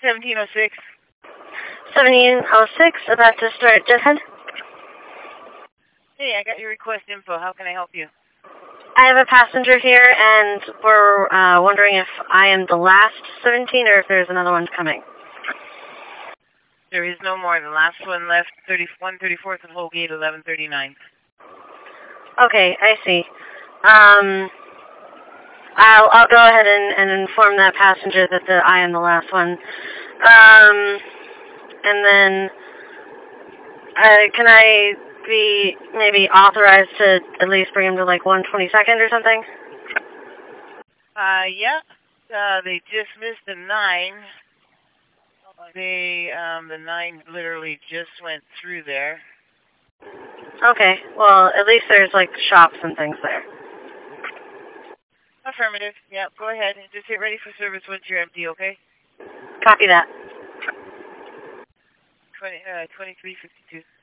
1706. 1706, about to start Jethead. Hey, I got your request info. How can I help you? I have a passenger here, and we're wondering if I am the last 17 or if there's another one coming. There is no more. The last one left 134th of Holgate, 1139. Okay, I see. I'll go ahead and inform that passenger that I am the last one. And then, can I be maybe authorized to at least bring him to like 122nd or something? Yeah. They just missed the 9. The 9 literally just went through there. Okay, well, at least there's like shops and things there. Affirmative. Yeah, go ahead. Just get ready for service once you're empty, okay? Copy that. 2352.